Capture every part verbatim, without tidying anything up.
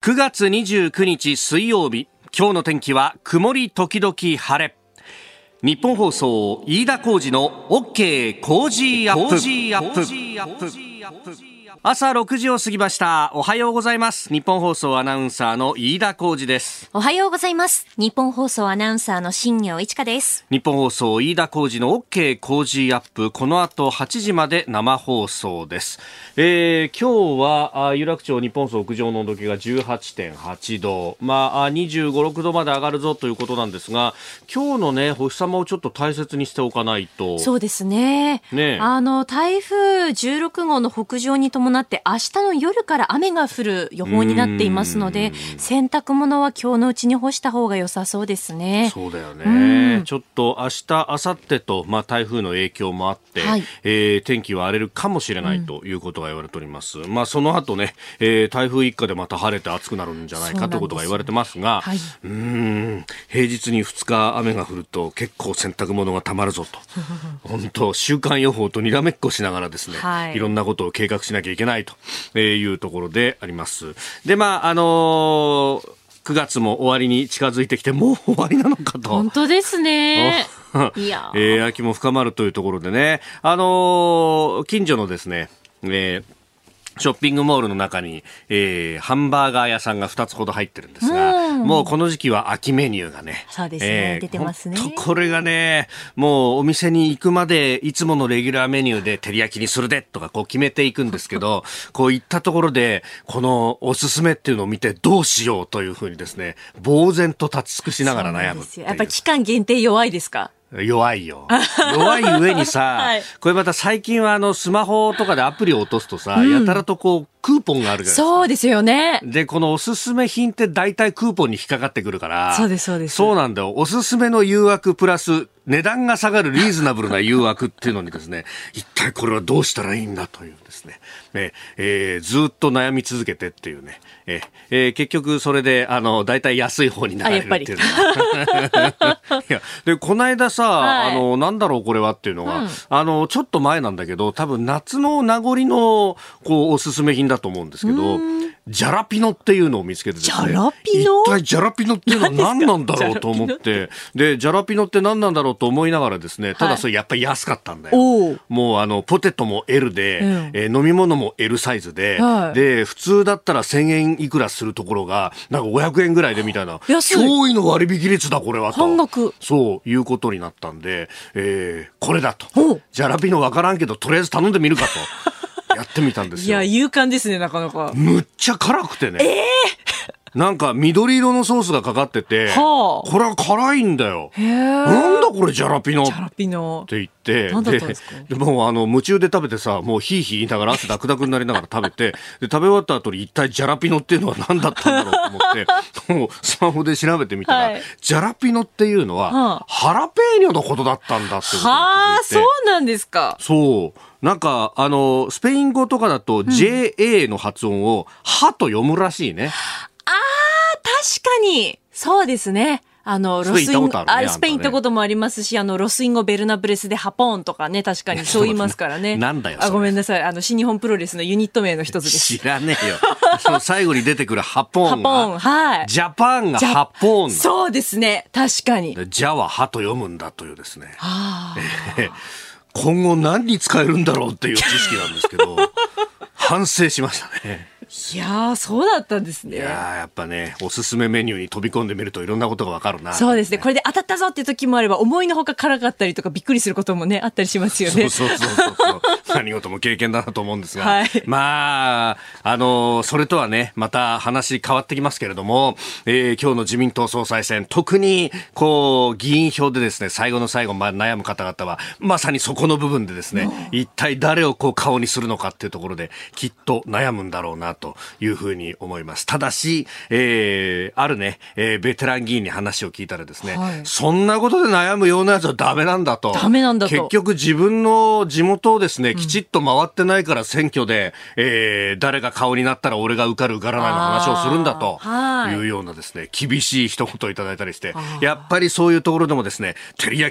くがつにじゅうくにち水曜日、今日の天気は曇り時々晴れ。日本放送飯田浩司の OK 工事アップ。朝ろくじを過ぎました。おはようございます。日本放送アナウンサーの飯田浩司です。 おはようございます。日本放送アナウンサーの新業一華です。 日本放送飯田浩司の OK 工事アップ、この後はちじまで生放送です。えー、今日は有楽町日本放送屋上の温度計が じゅうはちてんはちど、まあにじゅうご、ろくどまで上がるぞということなんですが、今日のねお日様をちょっと大切にしておかないと。 そうですね。ね、あの台風じゅうろくごうの北上に伴って明日の夜から雨が降る予報になっていますので、洗濯物は今日のうちに干した方が良さそうですね。 そうだよね。ちょっと明日明後日と、まあ、台風の影響もあって、はい、えー、天気は荒れるかもしれないということが言われております、うん、まあ、その後ね、えー、台風一過でまた晴れて暑くなるんじゃないかということが言われてますが、はい、うーん平日にふつか雨が降ると結構洗濯物がたまるぞと本当週間予報とにらめっこしながらですね、はい、いろんなことを計画しなきゃいけないというところであります。で、まああのー、くがつも終わりに近づいてきて、もう終わりなのかと。 本当ですね。いや、 えー、秋も深まるというところでね、あのー、近所のですね、えーショッピングモールの中に、えー、ハンバーガー屋さんがふたつほど入ってるんですが、うもうこの時期は秋メニューがね、 そうですね、えー、出てますね。 これがね、もうお店に行くまでいつものレギュラーメニューで照り焼きにするでとかこう決めていくんですけどこういったところでこのおすすめっていうのを見てどうしようというふうにですね、呆然と立ち尽くしながら悩むっていう。 やっぱり期間限定弱いですか？ 弱いよ。弱い上にさ、はい、これまた最近はあのスマホとかでアプリを落とすとさ、うん、やたらとこうクーポンがあるじゃないですか。 そうですよね。 で、このおすすめ品って大体クーポンに引っかかってくるから。 そうですそうです。 そうなんだよ。おすすめの誘惑プラス値段が下がるリーズナブルな誘惑っていうのにですね、一体これはどうしたらいいんだというですね、ええー、ずっと悩み続けてっていうね、ええー、結局それであの大体安い方になれるっていうのがいやで、この間さ、はい、あのなんだろうこれはっていうのが、うん、あのちょっと前なんだけど、多分夏の名残のこうおすすめ品だと思うんですけど、ジャラピノっていうのを見つけてですね、 ジャラピノ？ 一体ジャラピノっていうのは何なんだろうと思って、でジャラピノって何なんだろうと思いながらですね、ただそれやっぱり安かったんだよ、はい、もうあのポテトも エル で、うん、えー、飲み物も エル サイズで、はい、で普通だったらせんえんいくらするところがなんかごひゃくえんぐらいでみたいな、驚異の割引率だこれはと、 半額、 そういうことになったんで、えー、これだと、ジャラピノわからんけどとりあえず頼んでみるかとやってみたんですよ。 いや勇敢ですね、なかなか。 むっちゃ辛くてね、えー、なんか緑色のソースがかかってて、はあ、これは辛いんだよ。へー、なんだこれジャラピノジャラピノって言って、 何だったんですか？ で、でもうあの夢中で食べてさ、もうヒーヒー言いながら汗ダクダクになりながら食べてで食べ終わった後に一体ジャラピノっていうのは何だったんだろうと思ってもうスマホで調べてみたら、はい、ジャラピノっていうのは、はあ、ハラペーニョのことだったんだってことに気づいて。 はあ、そうなんですか。 そうなんかあのスペイン語とかだと ジェーエー の発音をハと読むらしいね、うん、あー確かにそうですね。あのロスイン、あ、スペイン行ったこともありますし、あのロスインゴベルナブレスでハポーンとかね、確かにそう言いますからね。 なんだよそれ。 あ、ごめんなさい、あの新日本プロレスのユニット名の一つです。 知らねえよ。その最後に出てくるハポーンがハポーン、はい、 ジャパンがハポーン、 そうですね、確かに。 ジャはハと読むんだというですね、はあ、えー、今後何に使えるんだろうっていう知識なんですけど反省しましたね。 いやー、そうだったんですね。 いやー、やっぱね、おすすめメニューに飛び込んでみるといろんなことがわかるな。 そうですね。これで当たったぞっていう時もあれば、思いのほか辛かったりとかびっくりすることもね、あったりしますよね。 そうそうそうそう何事も経験だなと思うんですが、はい、まああのそれとはねまた話変わってきますけれども、えー、今日の自民党総裁選、特にこう議員票でですね、最後の最後、まあ、悩む方々はまさにそこの部分でですね、一体誰をこう顔にするのかっていうところできっと悩むんだろうなというふうに思います。ただし、えー、あるね、えー、ベテラン議員に話を聞いたらですね、はい、そんなことで悩むようなやつはダメなんだと。 ダメなんだと。 結局自分の地元をですね、きちっと回ってないから選挙で、えー、誰が顔になったら俺が受かる受からないの話をするんだというようなですね、厳しい一言をいただいたりして、やっぱりそういうところでもですね、照り焼きで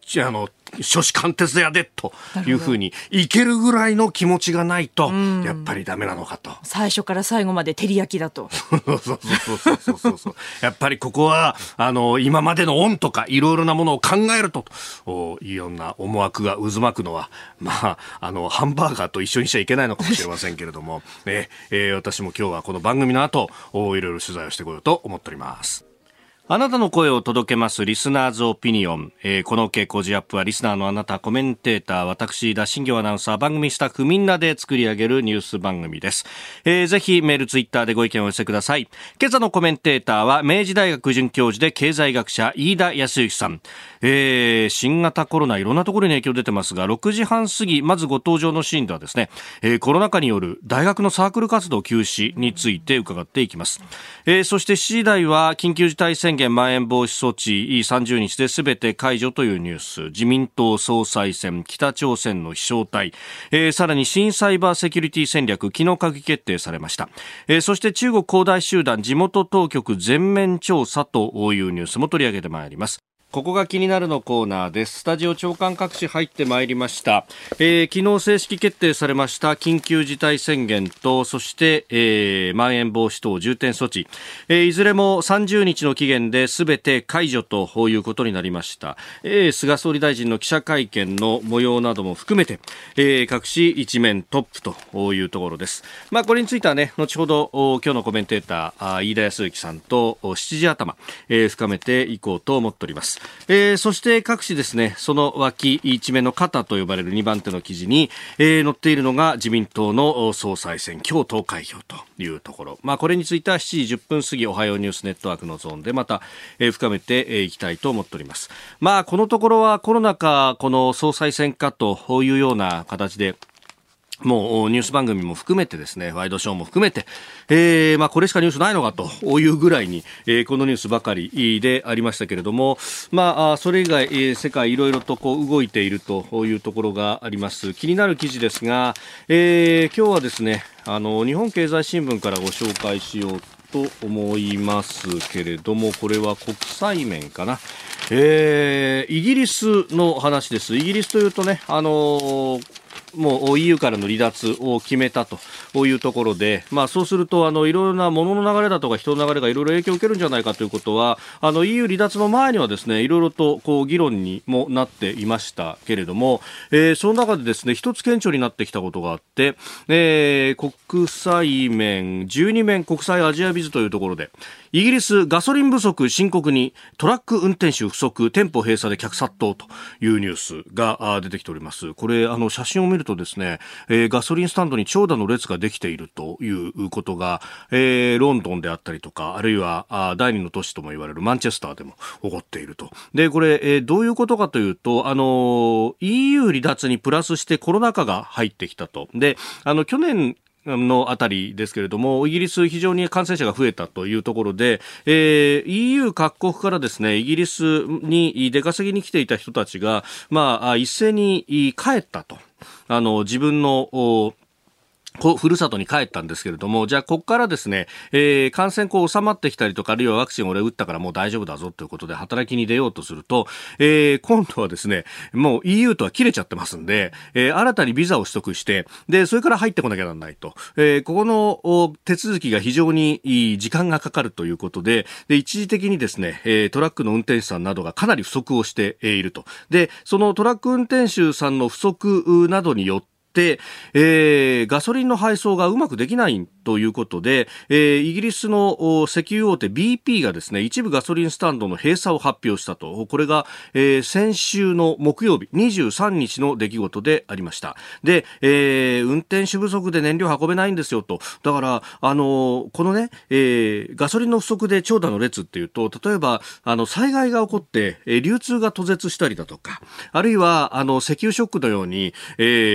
あの初志貫徹やでというふうにいけるぐらいの気持ちがないとやっぱりダメなのかと。 最初から最後まで照り焼きだと。 そうそうそうそうそうそうやっぱりここはあの今までの恩とかいろいろなものを考えるというような思惑が渦巻くのは、まあ、あのハンバーガーと一緒にしちゃいけないのかもしれませんけれども、ねえー、私も今日はこの番組の後いろいろ取材をしてこようと思っております。あなたの声を届けますリスナーズオピニオン、えー、この OK 工事アップはリスナーのあなた、コメンテーター、私田新行アナウンサー、番組スタッフみんなで作り上げるニュース番組です。えー、ぜひメールツイッターでご意見をお寄せください。今朝のコメンテーターは明治大学准教授で経済学者飯田康之さん。えー、新型コロナいろんなところに影響出てますが、ろくじはん過ぎまずご登場のシーンではですね、えー、コロナ禍による大学のサークル活動休止について伺っていきます。えー、そしてしちじ台は緊急事態宣言まん延防止措置さんじゅうにちで全て解除というニュース、自民党総裁選、北朝鮮の飛翔体、えー、さらに新サイバーセキュリティ戦略昨日閣議決定されました。えー、そして中国恒大集団地元当局全面調査というニュースも取り上げてまいります。ここが気になるのコーナーです。スタジオ長官各紙入ってまいりました。えー、昨日正式決定されました緊急事態宣言と、そして、えー、まん延防止等重点措置、えー、いずれもさんじゅうにちの期限で全て解除ということになりました。えー、菅総理大臣の記者会見の模様なども含めて、えー、各紙一面トップというところです。まあ、これについてはね、後ほど今日のコメンテーター飯田康之さんとしちじ頭、えー、深めていこうと思っております。えー、そして各紙ですね、その脇一面の肩と呼ばれるにばん手の記事に、えー、載っているのが自民党の総裁選今日投開票というところ、まあ、これについてはしちじじゅっぷん過ぎおはようニュースネットワークのゾーンでまた、えー、深めていきたいと思っております。まあ、このところはコロナ禍この総裁選かというような形でもうニュース番組も含めてですね、ワイドショーも含めて、えー、まあこれしかニュースないのかというぐらいに、えー、このニュースばかりでありましたけれども、まあそれ以外、えー、世界いろいろとこう動いているというところがあります。気になる記事ですが、えー、今日はですね、あの日本経済新聞からご紹介しようと思いますけれども、これは国際面かな。えー、イギリスの話です。イギリスというとね、あのーもう イーユー からの離脱を決めたというところで、まあ、そうするとあのいろいろな物の流れだとか人の流れがいろいろ影響を受けるんじゃないかということは、あの イーユー 離脱の前にはですねいろいろとこう議論にもなっていましたけれども、えー、その中でですね一つ顕著になってきたことがあって、えー、国際面じゅうに面国際アジアビズというところで、イギリスガソリン不足深刻に、トラック運転手不足、店舗閉鎖で客殺到というニュースが出てきております。これあの写真を見るとですね、えー、ガソリンスタンドに長蛇の列ができているということが、えー、ロンドンであったりとか、あるいはあ第二の都市とも言われるマンチェスターでも起こっていると。でこれ、えー、どういうことかというと、あの イーユー 離脱にプラスしてコロナ禍が入ってきたと。であの去年のあたりですけれども、イギリス非常に感染者が増えたというところで、えー、イーユー 各国からですね、イギリスに出稼ぎに来ていた人たちが、まあ、一斉に帰ったと。あの、自分の、ふるさとに帰ったんですけれども、じゃあここからですね、えー、感染こう収まってきたりとか、あるいはワクチンを俺打ったからもう大丈夫だぞということで働きに出ようとすると、えー、今度はですね、もう イーユー とは切れちゃってますんで、えー、新たにビザを取得して、でそれから入ってこなきゃならないと、えー、ここの手続きが非常に時間がかかるということで、で一時的にですね、えー、トラックの運転手さんなどがかなり不足をしていると。でそのトラック運転手さんの不足などによってで、えー、ガソリンの配送がうまくできないということで、えー、イギリスの石油大手 ビーピー がですね、一部ガソリンスタンドの閉鎖を発表したと。これが、えー、先週の木曜日にじゅうさんにちの出来事でありました。で、えー、運転手不足で燃料運べないんですよと。だからあのこのね、えー、ガソリンの不足で長蛇の列っていうと、例えばあの災害が起こって、えー、流通が途絶したりだとか、あるいはあの石油ショックのように、えー、まあ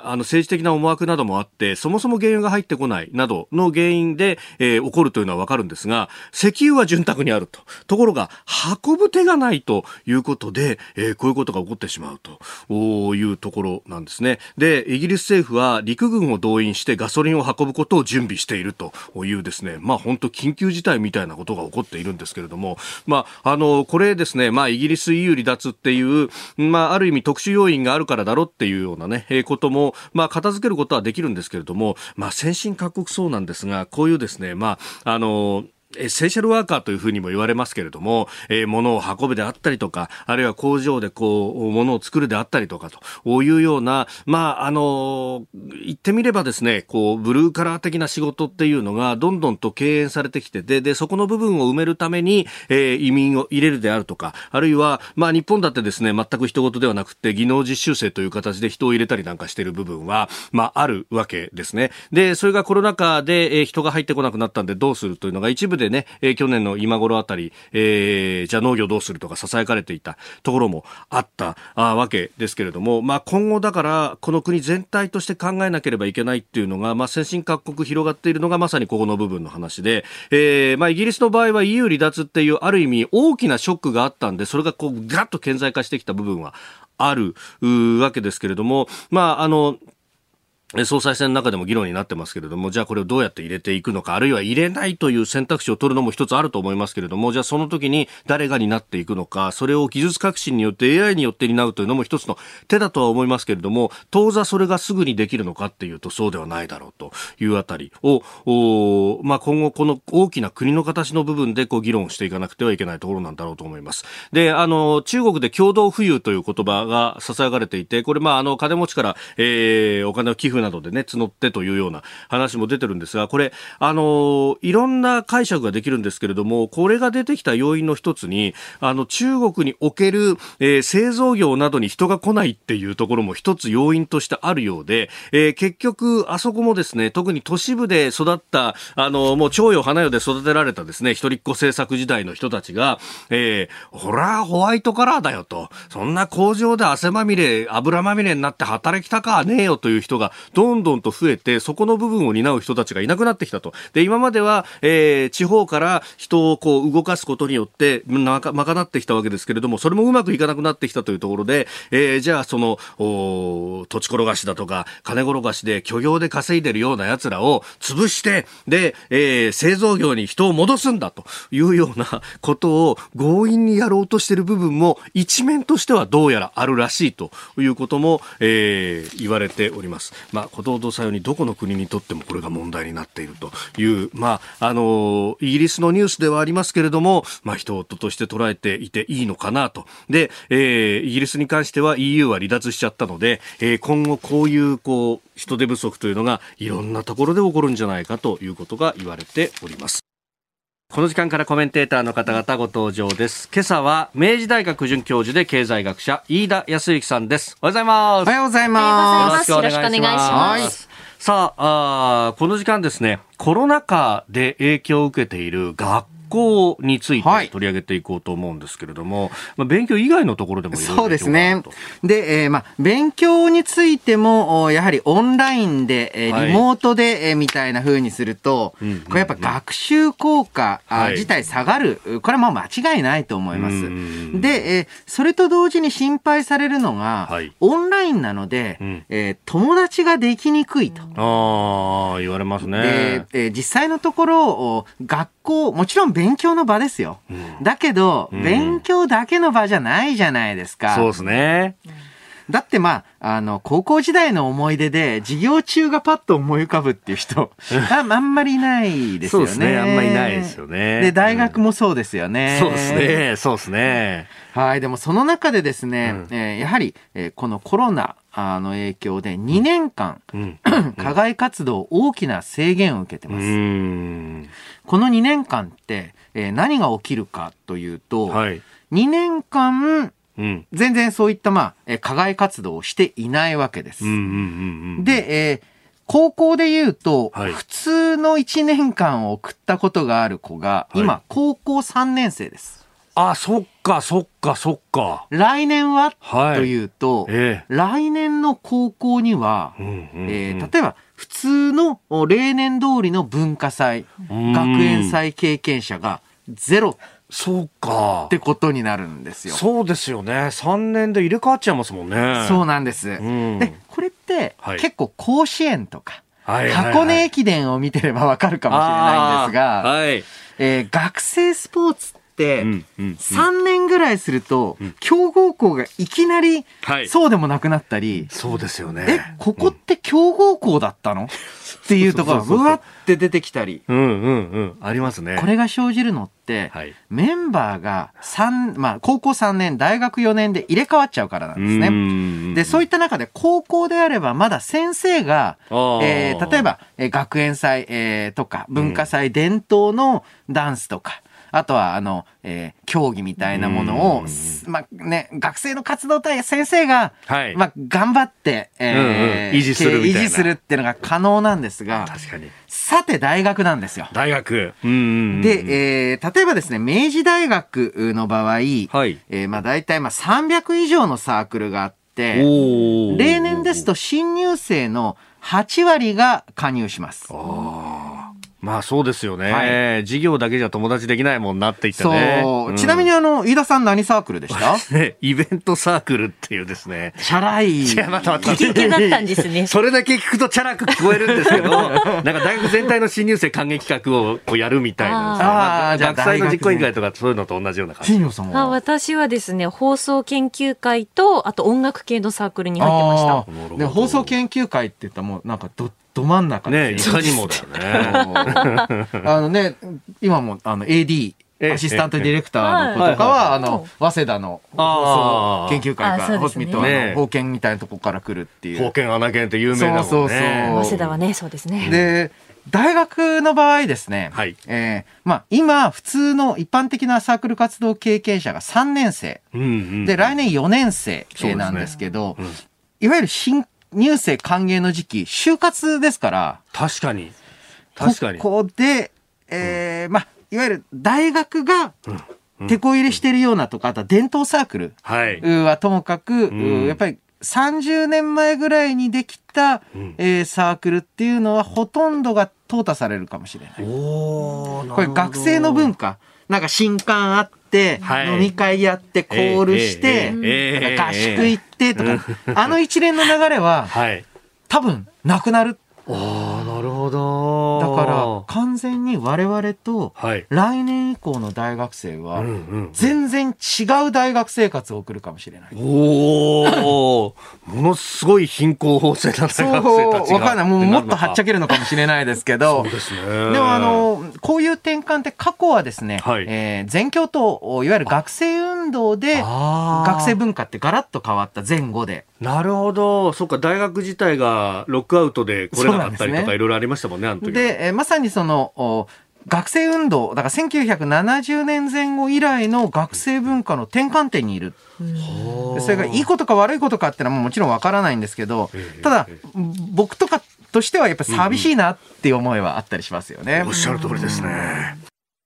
あ、あの政治的な思惑などもあってそもそも原油が入ってこないなどの原因で、えー、起こるというのはわかるんですが、石油は潤沢にあると。ところが運ぶ手がないということで、えー、こういうことが起こってしまうというところなんですね。で、イギリス政府は陸軍を動員してガソリンを運ぶことを準備しているというですね、まあ本当緊急事態みたいなことが起こっているんですけれども、まああのこれですね、まあイギリス イーユー 離脱っていう、まあある意味特殊要因があるからだろっていうようなね、えー、こともまあ片付けることはできるんですけれども、まあ先進各国そうなんですが、こういうですね、まああのエッセンシャルワーカーというふうにも言われますけれども、えー、物を運ぶであったりとか、あるいは工場でこう物を作るであったりとかというような、まああの言ってみればですね、こうブルーカラー的な仕事っていうのがどんどんと敬遠されてきて、ででそこの部分を埋めるために、えー、移民を入れるであるとか、あるいはまあ日本だってですね、全く人事ではなくて技能実習生という形で人を入れたりなんかしている部分はまああるわけですね。でそれがコロナ禍で、えー、人が入ってこなくなったんでどうするというのが一部ででね、えー、去年の今頃あたり、えー、じゃあ農業どうするとか囁かれていたところもあったあわけですけれども、まあ、今後だからこの国全体として考えなければいけないっていうのが、まあ、先進各国広がっているのがまさにここの部分の話で、えーまあ、イギリスの場合は イーユー 離脱っていうある意味大きなショックがあったんで、それがこうガッと顕在化してきた部分はあるわけですけれども、まああの総裁選の中でも議論になってますけれども、じゃあこれをどうやって入れていくのか、あるいは入れないという選択肢を取るのも一つあると思いますけれども、じゃあその時に誰が担っていくのか、それを技術革新によって エーアイ によって担うというのも一つの手だとは思いますけれども、当座それがすぐにできるのかっていうとそうではないだろうというあたりを、まあ、今後この大きな国の形の部分でこう議論していかなくてはいけないところなんだろうと思います。で、あの中国で共同富裕という言葉が囁かれていて、これまああの金持ちから、えー、お金を寄付などでね募ってというような話も出てるんですが、これあのいろんな解釈ができるんですけれども、これが出てきた要因の一つにあの中国における、えー、製造業などに人が来ないっていうところも一つ要因としてあるようで、えー、結局あそこもですね、特に都市部で育ったあのもう長与花代で育てられたですね一人っ子政策時代の人たちが、えー、ほらホワイトカラーだよと、そんな工場で汗まみれ油まみれになって働きたかねえよという人がどんどんと増えて、そこの部分を担う人たちがいなくなってきたと。で、今までは、えー、地方から人をこう動かすことによってまか賄ってきたわけですけれども、それもうまくいかなくなってきたというところで、えー、じゃあその土地転がしだとか金転がしで漁業で稼いでるような奴らを潰して、で、えー、製造業に人を戻すんだというようなことを強引にやろうとしている部分も一面としてはどうやらあるらしいということも、えー、言われております。まあ、ことほどさようにどこの国にとってもこれが問題になっているという、まあ、あのイギリスのニュースではありますけれども、まあ、人事として捉えていていいのかなと。で、えー、イギリスに関しては イーユー は離脱しちゃったので、えー、今後こういうこう人手不足というのがいろんなところで起こるんじゃないかということが言われております。この時間からコメンテーターの方々ご登場です。今朝は明治大学准教授で経済学者飯田康之さんです。おはようございます。 おはようございます。 よろしくお願いします。 さあ、あこの時間ですね、コロナ禍で影響を受けている学校について取り上げていこうと思うんですけれども、はい、まあ、勉強以外のところでもいろいろそうですね。で、えーまあ、勉強についてもやはりオンラインで、えー、リモートで、えー、みたいな風にすると、はい、これやっぱ学習効果、はい、自体下がる、これはもう間違いないと思います。で、えー、それと同時に心配されるのが、はい、オンラインなので、うん、えー、友達ができにくいと。 ああ、言われますね。 で、えー、実際のところ学校、もちろん勉強の場ですよ。うん、だけど、うん、勉強だけの場じゃないじゃないですか。 そうですね。 だってまあ、あの、高校時代の思い出で、授業中がパッと思い浮かぶっていう人、あ, あんまりいないですよね。 そうですね。あんまりいないですよね。 で、大学もそうですよね。 うん、そうですね。そうですね。 はい。でもその中でですね、うん、えー、やはり、えー、このコロナの影響でにねんかん、うん、課外活動大きな制限を受けてます。うん、このにねんかんって、えー、何が起きるかというと、はい、にねんかん、うん、全然そういった、まあ、えー、課外活動をしていないわけです。うんうんうんうん、で、えー、高校で言うと、はい、普通のいちねんかんを送ったことがある子が、はい、今高校さんねん生です。 あ、そっかそっかそっか。 来年は、はい、というと、 えー、来年の高校には、うんうんうん、えー、例えば普通の例年通りの文化祭、学園祭経験者がゼロ。 そうか。 ってことになるんですよ。 そうですよね。さんねんで入れ替わっちゃいますもんね。 そうなんです。うん、で、これって、はい、結構甲子園とか、はいはいはい、箱根駅伝を見てればわかるかもしれないんですが、はい、えー、学生スポーツって、さんねんぐらいすると、うん、強豪校がいきなりそうでもなくなったり、 はい、そうですよね。 え、ここって強豪校だったの、うん、っていうところがうわって出てきたり、 うんうんうん、ありますね。 これが生じるのって、はい、メンバーがさん、まあ、高校さんねん、大学よねんで入れ替わっちゃうからなんですね。で、そういった中で高校であればまだ先生が、えー、例えば、えー、学園祭、えー、とか文化祭伝統のダンスとか、あとは、あの、えー、競技みたいなものを、まあね、学生の活動体先生が、はい、まあ、頑張って、えーうんうん、維持するみたいな。 維持するっていうのが可能なんですが、 確かに。 さて、大学なんですよ。 大学。うんうんうん、 で、えー、例えばですね、明治大学の場合、はい、えー、まあ、大体、まあ、さんびゃく以上のサークルがあって、例年ですと新入生のはちわりが加入します。 まあそうですよね、はい、授業だけじゃ友達できないもんなって言ってね。 そう、うん、ちなみにあの飯田さん何サークルでしたイベントサークルっていうですね。 チャラい。 イケイケだったんですね。 それだけ聞くとチャラく聞こえるんですけど、なんか大学全体の新入生歓迎企画をこうやるみたいなんですね。ああ、学祭の実行委員会とかそういうのと同じような感じ。 あ、私はですね、放送研究会とあと音楽系のサークルに入ってました。 で放送研究会って言ったらもうなんかどど真ん中ですよね。いかにもだよね。 あのね、今もあの エーディー、アシスタントディレクターの子とかは、あの、早稲田の放送研究会から、ホスミットの法研みたいなとこから来るっていう。 法研穴研って有名なもんね。そうそうそう。 早稲田はね、そうですね。 で、大学の場合ですね、はい、えー、まあ今、普通の一般的なサークル活動経験者がさんねん生、うんうん、で、来年よねん生なんですけど、ね、うん、いわゆる新入生歓迎の時期、就活ですから。 確かに。確かに。 ここで、えー、うん、まあ、いわゆる大学が、手こ入れしてるようなとか、あとは伝統サークルはともかく、うん、やっぱりさんじゅうねんまえぐらいにできた、うん、えー、サークルっていうのはほとんどが淘汰されるかもしれない。おー、これ学生の文化。なんか新刊あって、はい、飲み会やってコールして、えーえー、合宿行ってとか、えー、あの一連の流れは、はい、多分なくなる。 ああ、なるほど。 だから完全に我々と来年以降の大学生は全然違う大学生活を送るかもしれない。 おお、ものすごい貧困法制な大学生たちが。 そう、わかんない。もうもっとはっちゃけるのかもしれないですけど。 そうですね。 でもあのこういう転換って過去はですね、はい、えー、全共闘いわゆる学生運動で学生文化ってガラッと変わった前後で。 なるほど。そっか、大学自体がロックアウトで来れなかったりとかいろいろありましたもんね、あの時。 で、えー、まさにその学生運動だからせんきゅうひゃくななじゅうねんぜん後以来の学生文化の転換点にいる。それがいいことか悪いことかってのはもちろんわからないんですけど、ただ僕とかとしてはやっぱり寂しいなっていう思いはあったりしますよね。 おっしゃる通りですね。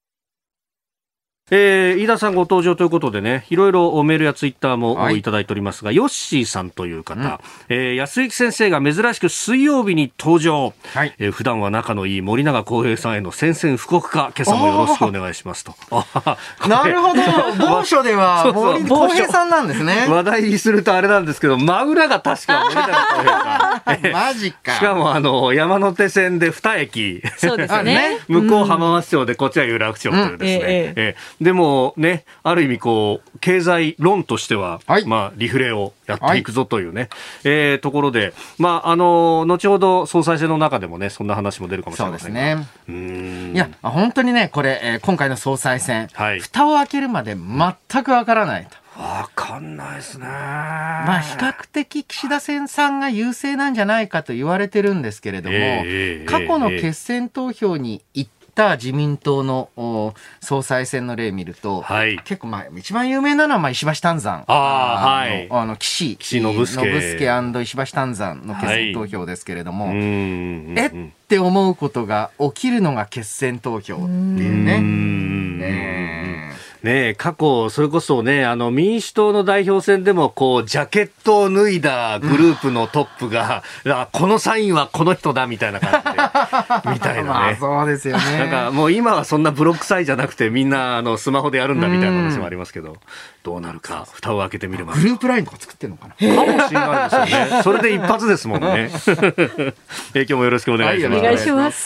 えー、飯田さんご登場ということでね、いろいろメールやツイッターもいただいておりますが、はい、ヨッシーさんという方、うん、えー、安幸先生が珍しく水曜日に登場、はい、えー、普段は仲のいい森永康平さんへの宣戦布告か、今朝もよろしくお願いしますと。 なるほど、某所では森康平さんなんですね。 話題にするとあれなんですけど、真裏が確か森永康平さん。 マジか。 しかもあの山手線でに駅、 そうですね。 向こう浜松町でこっちは有楽町というですね。うん、えーえーでもね、ある意味こう経済論としては、はい、まあリフレをやっていくぞというね、はい、えー、ところで、まああの後ほど総裁選の中でもね、そんな話も出るかもしれませんが。そうですね。うーん、 いや本当にね、これ、えー、今回の総裁選、はい、蓋を開けるまで全くわからないと。 わかんないですね。 まあ比較的岸田さんが優勢なんじゃないかと言われてるんですけれども、えー、過去の決選投票に行って自民党の総裁選の例を見ると、はい、結構まあ一番有名なのはまあ石橋丹山、ああ、はい、あの岸岸信介石橋丹山の決選投票ですけれども、はい、えって思うことが起きるのが決選投票っていうね。うーんね。 ねえ、過去、それこそね、あの、民主党の代表選でも、こう、ジャケットを脱いだグループのトップが、うん、このサインはこの人だ、みたいな感じで、みたいなね。まあ、 そうですよね。 なんか、もう今はそんなブロックサインじゃなくて、みんな、あの、スマホでやるんだ、みたいな話もありますけど、どうなるか、蓋を開けてみれば。 グループラインとか作ってんのかな。 かもしれないですよね。それで一発ですもんね。今日もよろしくお願いします。 お願いします。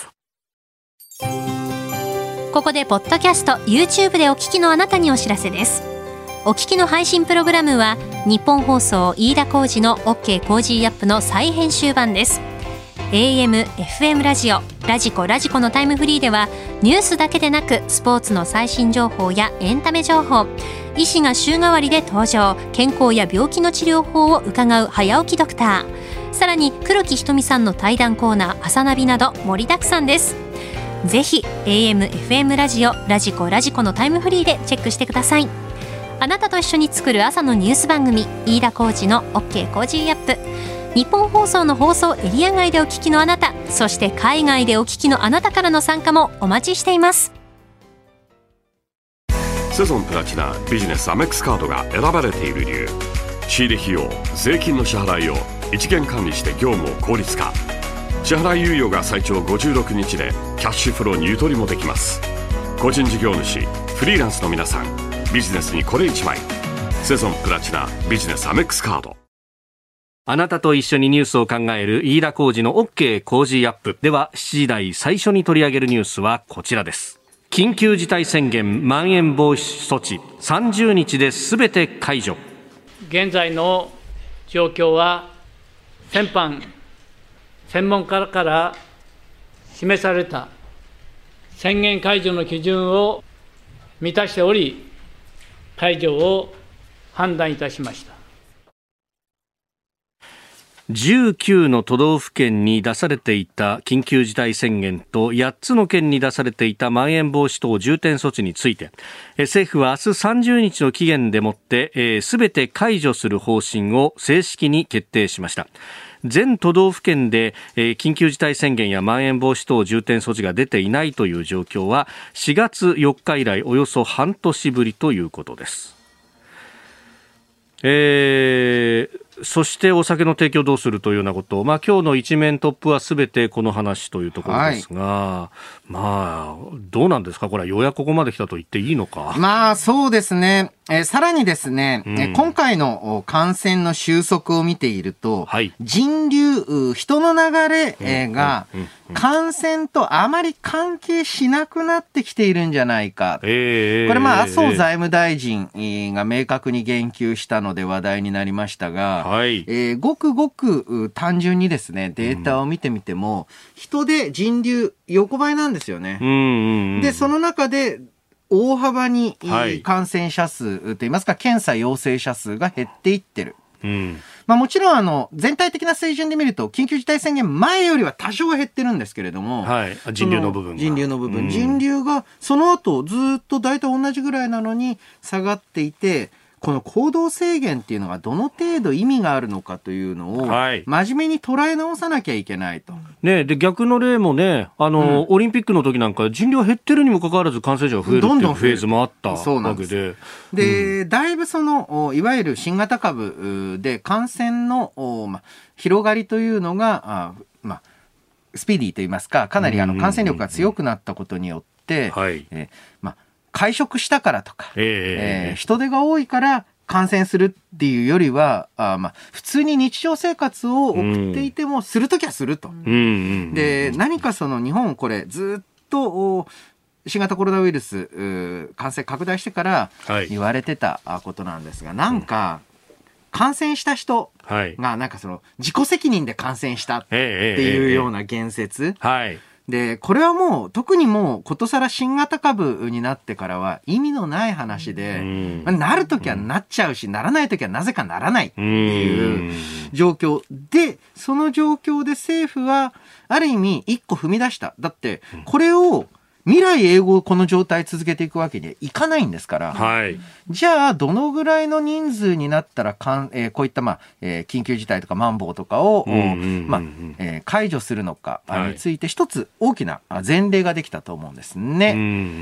ここでポッドキャスト YouTube でお聞きのあなたにお知らせです。お聞きの配信プログラムは日本放送飯田浩司の OK コージーアップの再編集版です。 エーエム、エフエム ラジオ、ラジコ、ラジコのタイムフリーではニュースだけでなくスポーツの最新情報やエンタメ情報、医師が週替わりで登場、健康や病気の治療法を伺う早起きドクター、さらに黒木ひとみさんの対談コーナー朝ナビなど盛りだくさんです。ぜひ エーエム、エフエム ラジオ、ラジコ、ラジコのタイムフリーでチェックしてください。あなたと一緒に作る朝のニュース番組、飯田浩司の OK コージーアップ。日本放送の放送エリア外でお聞きのあなた、そして海外でお聞きのあなたからの参加もお待ちしています。 セゾンプラチナビジネスアメックスカードが選ばれている理由。仕入れ費用、税金の支払いを一元管理して業務を効率化。支払い猶予が最長ごじゅうろくにちでキャッシュフローにゆとりもできます。個人事業主、フリーランスの皆さん、ビジネスにこれいちまい。セゾンプラチナビジネスアメックスカード。 あなたと一緒にニュースを考える飯田浩司の OK コージーアップ。ではしちじ台最初に取り上げるニュースはこちらです。緊急事態宣言まん延防止措置さんじゅうにちで全て解除。 現在の状況は先般専門家から示された宣言解除の基準を満たしており、解除を判断いたしました。 じゅうきゅうの都道府県に出されていた緊急事態宣言とやっつの県に出されていたまん延防止等重点措置について、政府は明日さんじゅうにちの期限でもってすべて解除する方針を正式に決定しました。全都道府県で、えー、緊急事態宣言やまん延防止等重点措置が出ていないという状況はしがつよっか以来およそ半年ぶりということです。えーそしてお酒の提供どうするというようなこと、まあ、今日の一面トップはすべてこの話というところですが、はい、まあどうなんですか、これはようやくここまで来たと言っていいのか。 まあそうですね、えー、さらにですね、うん、えー、今回の感染の収束を見ていると、はい、人流、人の流れ、えー、が感染とあまり関係しなくなってきているんじゃないか、えー、これまあ麻生財務大臣が明確に言及したので話題になりましたが、はい、えー、ごくごく単純にですねデータを見てみても、うん、人で人流横ばいなんですよね、うんうんうん、でその中で大幅に感染者数といいますか、はい、検査陽性者数が減っていってる、うん、まあ、もちろんあの全体的な水準で見ると緊急事態宣言前よりは多少は減ってるんですけれども、はい、 人流の部分が人流の部分、うん、人流がその後ずっと大体同じぐらいなのに下がっていて、この行動制限っていうのがどの程度意味があるのかというのを真面目に捉え直さなきゃいけないと、 ね、で逆の例もね、あの、うん、オリンピックの時なんか人流が減ってるにもかかわらず感染者が増えるっていうフェーズもあったわけで、 で、うん、だいぶそのいわゆる新型株で感染の、ま、広がりというのがあ、ま、スピーディーといいますか、かなりあの感染力が強くなったことによって、はい、えま会食したからとか、えーえー、人手が多いから感染するっていうよりは、あ、まあ、普通に日常生活を送っていてもするときはすると、うん、で何かその日本これずっと新型コロナウイルス感染拡大してから言われてたことなんですが、はい、なんか感染した人がなんかその自己責任で感染したっていうような言説、はい、でこれはもう特にもうことさら新型株になってからは意味のない話で、うんまあ、なるときはなっちゃうし、うん、ならないときはなぜかならないっていう状況で、その状況で政府はある意味一歩踏み出した。だってこれを未来永劫この状態続けていくわけにはいかないんですから、はい、じゃあどのぐらいの人数になったらかん、えー、こういった、まあえー、緊急事態とかマンボウとかを、うんうんうんうんまあえー、解除するのかについて一つ大きな前例ができたと思うんですね。うん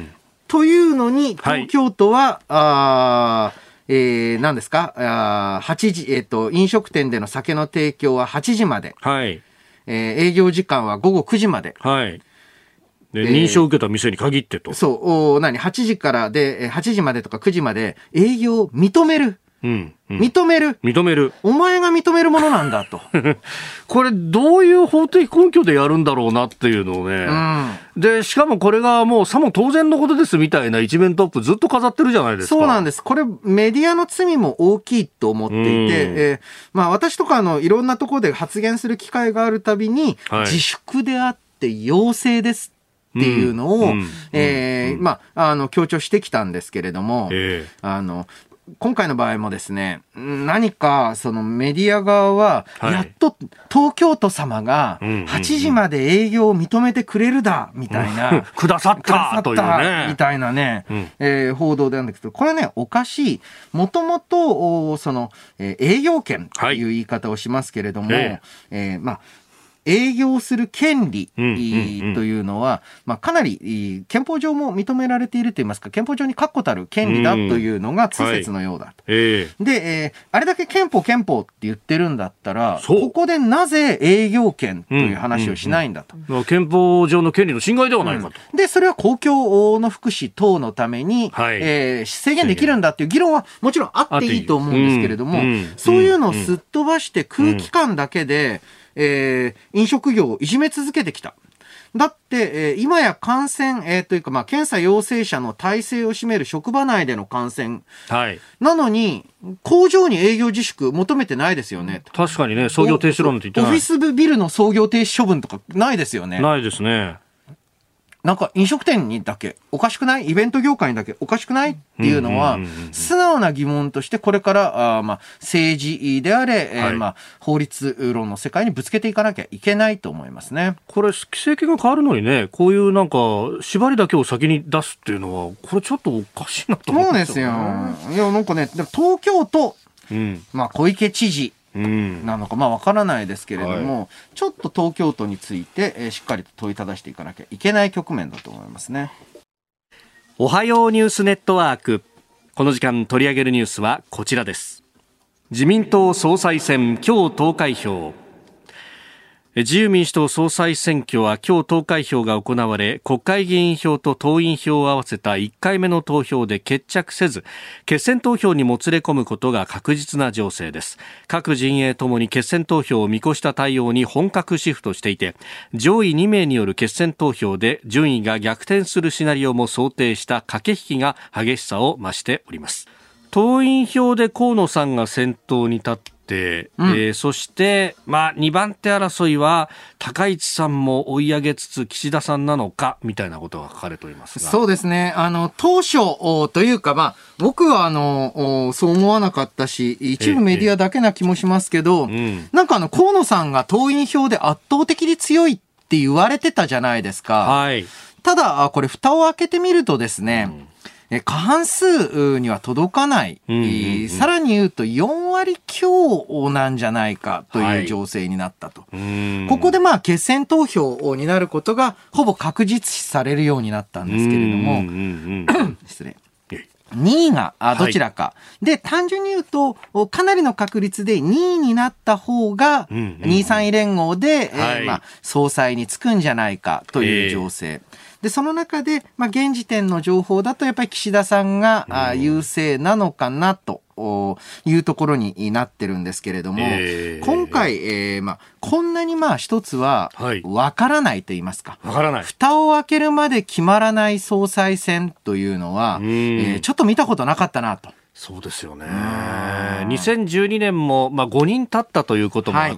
というのに、東京都は、はい、あえー、何ですか、あはちじ、えっと、飲食店での酒の提供ははちじまで。はい。えー、営業時間は午後くじまで。はい。 で、認証を受けた店に限ってと。 そう、お何、はちじからで、はちじまでとかくじまで営業を認める。うんうん、認める認めるお前が認めるものなんだとこれどういう法的根拠でやるんだろうなっていうのをね、うん、でしかもこれがもうさも当然のことですみたいな一面トップずっと飾ってるじゃないですか。 そうなんです。これメディアの罪も大きいと思っていて、うんえーまあ、私とかのいろんなところで発言する機会があるたびに、はい、自粛であって要請ですっていうのを、うんうんえーうんまあ、あの強調してきたんですけれども、えー、あの今回の場合もですね、何かそのメディア側はやっと東京都様がはちじまで営業を認めてくれるだみたいな、 うんうんうん、くださったというねみたいなね、うんえー、報道であるんですけど、これねおかしい。もともとその、えー、営業権という言い方をしますけれども、はいえーえー、まあ営業する権利というのは、まあ、かなり憲法上も認められているといいますか、憲法上に確固たる権利だというのが通説のようだと、はいえー、で、えー、あれだけ憲法憲法って言ってるんだったら、ここでなぜ営業権という話をしないんだと、 うんうんうん、憲法上の権利の侵害ではないかと、 うん、でそれは公共の福祉等のために、はいえー、制限できるんだっていう議論はもちろんあっていいと思うんですけれども、うんうん、そういうのをすっ飛ばして空気感だけで、うんえー、飲食業をいじめ続けてきた。だって、えー、今や感染、えー、というか、まあ、検査陽性者の体制を占める職場内での感染。はい。なのに、工場に営業自粛求めてないですよね。 確かにね、操業停止論って言ってない。 オフィスビルの操業停止処分とかないですよね。 ないですね。 なんか飲食店にだけおかしくない？イベント業界にだけおかしくないっていうのは、素直な疑問としてこれから、あまあ政治であれ、はいえーまあ、法律論の世界にぶつけていかなきゃいけないと思いますね。 これ、規制権が変わるのにね、こういうなんか、縛りだけを先に出すっていうのは、これちょっとおかしいなと思うんですよ。 そうですよ。いや、なんかね、東京都、うん、まあ小池知事、なのかまあわからないですけれども、はい、ちょっと東京都について、えー、しっかりと問いただしていかなきゃいけない局面だと思いますね。 おはようニュースネットワーク、この時間取り上げるニュースはこちらです。自民党総裁選今日投開票。自由民主党総裁選挙は今日投開票が行われ、国会議員票と党員票を合わせたいっかいめの投票で決着せず、決選投票にもつれ込むことが確実な情勢です。各陣営ともに決選投票を見越した対応に本格シフトしていて、上位にめいによる決選投票で順位が逆転するシナリオも想定した駆け引きが激しさを増しております。党員票で河野さんが先頭に立ってうんえー、そして、まあ、にばん手争いは高市さんも追い上げつつ岸田さんなのかみたいなことが書かれておりますが、 そうですね。あの当初というか、まあ、僕はあのそう思わなかったし、一部メディアだけな気もしますけど、ええうん、なんかあの河野さんが党員票で圧倒的に強いって言われてたじゃないですか、はい、ただこれ蓋を開けてみるとですね、うん過半数には届かない、うんうんうん、さらに言うとよんわり強なんじゃないかという情勢になったと、はい、ここでまあ決選投票になることがほぼ確実視されるようになったんですけれども、うんうんうん、失礼にいがどちらか、はい、で単純に言うとかなりの確率でにいになった方がにいさんい連合で、はいえーまあ、総裁につくんじゃないかという情勢、えーでその中で、まあ、現時点の情報だとやっぱり岸田さんが、うん、あ優勢なのかなというところになってるんですけれども、えー、今回、えーまあ、こんなにまあ一つは分からないと言いますか、 分からない。 蓋を開けるまで決まらない総裁選というのは、えー、ちょっと見たことなかったなと。 そうですよね。にせんじゅうにねんも、まあ、ごにん経ったということもあって、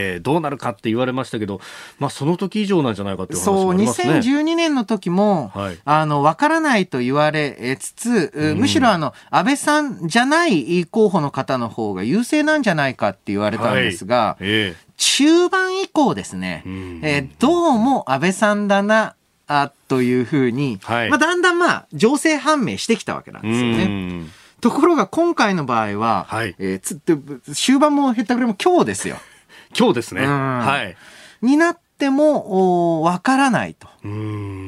はい、どうなるかって言われましたけど、まあ、その時以上なんじゃないかという話もありますね。 そう、にせんじゅうにねんの時も、はい、あの、わからないと言われつつ、うん、むしろあの、安倍さんじゃない候補の方の方が優勢なんじゃないかって言われたんですが、はいええ、中盤以降ですね、うんえー、どうも安倍さんだな、あというふうに、はいまあ、だんだんまあ、情勢判明してきたわけなんですよね。うんところが今回の場合は、はいえー、つって終盤もへったくれも今日ですよ。 今日ですね。はい。 になってもわからないと。うーん、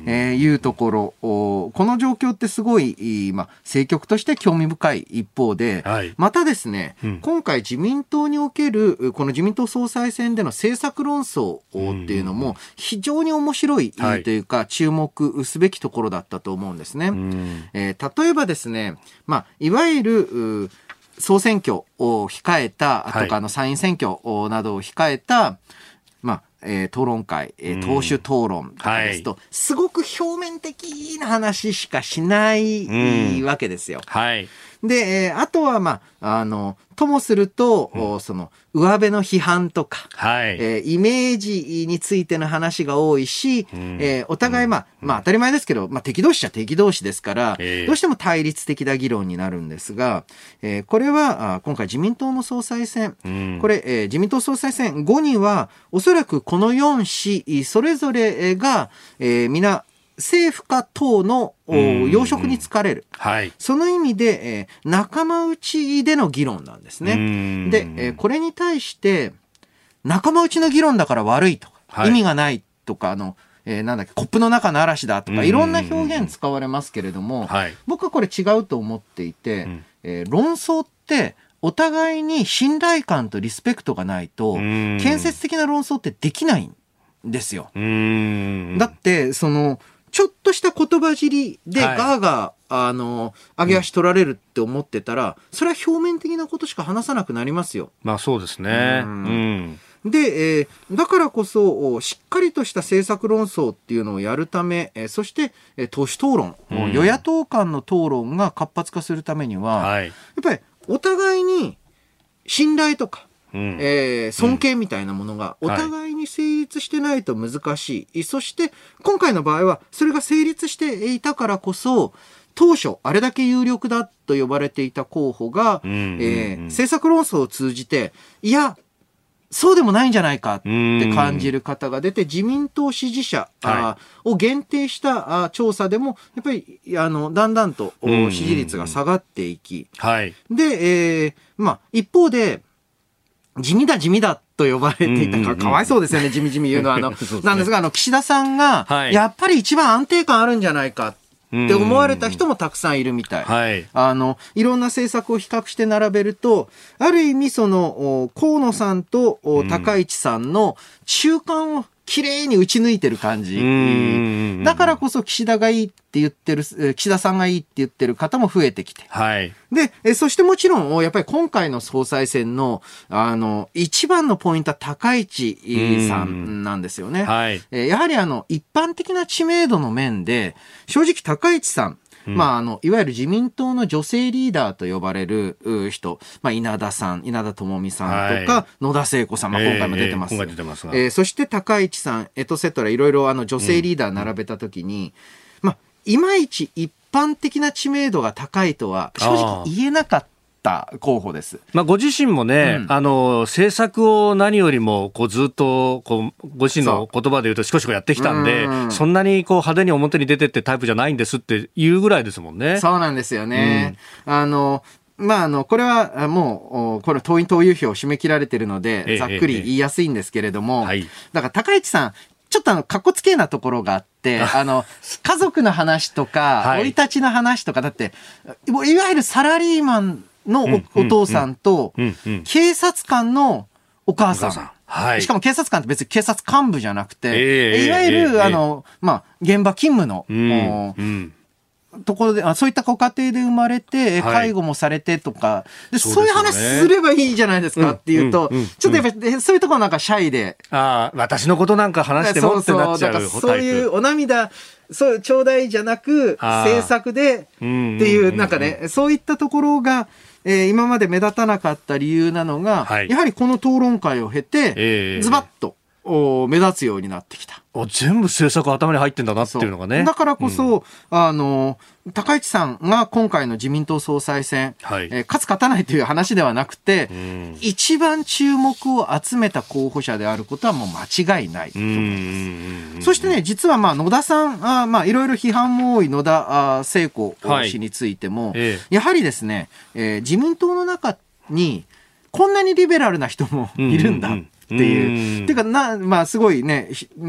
えー、いうところ、この状況ってすごい、まあ、政局として興味深い一方で、はい、またですね、うん、今回自民党におけるこの自民党総裁選での政策論争っていうのも非常に面白いというか、はい、注目すべきところだったと思うんですね。えー、例えばですね、まあ、いわゆる総選挙を控えたとか、あの参院選挙などを控えた、まあえー、討論会、えー、党首討論とかですと、はい、すごく表面的な話しかしないわけですよ。はい。で、えー、あとは、まあ、あの、ともすると、うん、その、上辺の批判とか、はいえー、イメージについての話が多いし、うんえー、お互い、まあ、うん、まあ、当たり前ですけど、まあ、敵同士じゃ敵同士ですから、えー、どうしても対立的な議論になるんですが、えー、これは、あ今回自民党の総裁選、うん、これ、えー、自民党総裁選後には、おそらくこのよん市、それぞれが、えー、皆、政府か党の要職に就かれる、はい、その意味で、えー、仲間内での議論なんですね。で、えー、これに対して仲間内の議論だから悪いとか、はい、意味がないとかあの、えー、なんだっけコップの中の嵐だとかいろんな表現使われますけれども、はい、僕はこれ違うと思っていて、うんえー、論争ってお互いに信頼感とリスペクトがないと建設的な論争ってできないんですよ。だってそのちょっとした言葉尻でガーガー、はい、あの上げ足取られるって思ってたら、それは表面的なことしか話さなくなりますよ。 まあそうですね。うんうん、で、えー、だからこそしっかりとした政策論争っていうのをやるため、えー、そして、えー、党首討論、うん、与野党間の討論が活発化するためには、はい、やっぱりお互いに信頼とかうんえー、尊敬みたいなものがお互いに成立してないと難しい、はい、そして今回の場合はそれが成立していたからこそ当初あれだけ有力だと呼ばれていた候補が、うんうんうんえー、政策論争を通じていやそうでもないんじゃないかって感じる方が出て、自民党支持者、はい、を限定したあ調査でもやっぱりあのだんだんと支持率が下がっていき、はい、で、えーまあ、一方で地味だ地味だと呼ばれていたか、かわいそうですよね、地味地味言うのは。あの、なんですが、あの、岸田さんが、やっぱり一番安定感あるんじゃないかって思われた人もたくさんいるみたい。はい。あの、いろんな政策を比較して並べると、ある意味その、河野さんと高市さんの中間を綺麗に打ち抜いてる感じ。だからこそ岸田がいいって言ってる、岸田さんがいいって言ってる方も増えてきて。はい。で、えそしてもちろん、やっぱり今回の総裁選の、あの、一番のポイントは高市さんなんですよね。はい。やはりあの、一般的な知名度の面で、正直高市さん、まあ、あの、いわゆる自民党の女性リーダーと呼ばれる人、まあ、稲田さん、稲田朋美さんとか、はい、野田聖子さん、まあ、今回も出てます。えー、今回出てますが。えー、そして高市さん、エトセトラ、いろいろあの女性リーダー並べたときに、うん、まあ、いまいち一般的な知名度が高いとは、正直言えなかった。候補です。 まあ、ご自身もね、うん、あの政策を何よりもこうずっとこうご自身の言葉で言うとしこしこやってきたんで、 そ, んそんなにこう派手に表に出てってタイプじゃないんですっていうぐらいですもんね。 そうなんですよね。うん、あのまあ、あのこれはもうこれ党員党友票を締め切られているので、ええ、ざっくり言いやすいんですけれども、ええはい、だから高市さんちょっとあの、かっこつけなところがあって、あの、家族の話とか、生、はい、い立ちの話とか、だって、いわゆるサラリーマンの お, お父さんと、警察官のお母さん。はい、しかも警察官って別に警察幹部じゃなくて、えー、いわゆる、えー、あの、まあ、現場勤務の、うんうんところで、あ、そういったご家庭で生まれて、介護もされてとか、はい、でそう、そういう話すればいいじゃないですかっていうと、うんうんうん、ちょっとやっぱりそういうところなんかシャイで。 ああ、私のことなんか話してもってなっちゃうタイプ。 そうそう、だからそういうお涙、そう、ちょうだいじゃなく、政策でっていう、なんかね、そういったところが、えー、今まで目立たなかった理由なのが、はい、やはりこの討論会を経て、えー、ズバッと。目立つようになってきた。 全部政策頭に入ってんだなっていうのがね。 だからこそ、うん、あの高市さんが今回の自民党総裁選、はいえー、勝つ勝たないという話ではなくて、うん、一番注目を集めた候補者であることはもう間違いないと思います。そしてね、実はまあ野田さん、あまあいろいろ批判も多い野田聖子氏についても、はいええ、やはりですね、えー、自民党の中にこんなにリベラルな人もいるんだ。うんうんうんっていう。てかな、まあ、すごいね、まあ、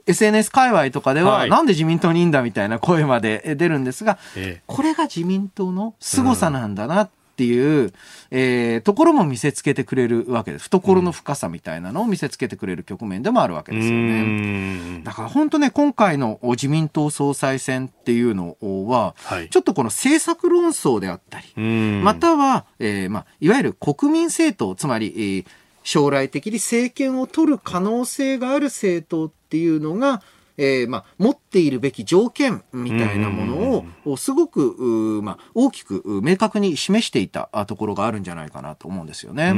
エスエヌエス 界隈とかでは、はい、なんで自民党にいいんだみたいな声まで出るんですが、ええ、これが自民党の凄さなんだなっていう、うんえー、ところも見せつけてくれるわけです。懐の深さみたいなのを見せつけてくれる局面でもあるわけですよね。だから本当ね、今回の自民党総裁選っていうのは、はい、ちょっとこの政策論争であったり、または、えーまあ、いわゆる国民政党、つまり、えー、将来的に政権を取る可能性がある政党っていうのが、えーまあ、持っているべき条件みたいなものをすごく、まあ、大きく明確に示していたところがあるんじゃないかなと思うんですよね。 うん、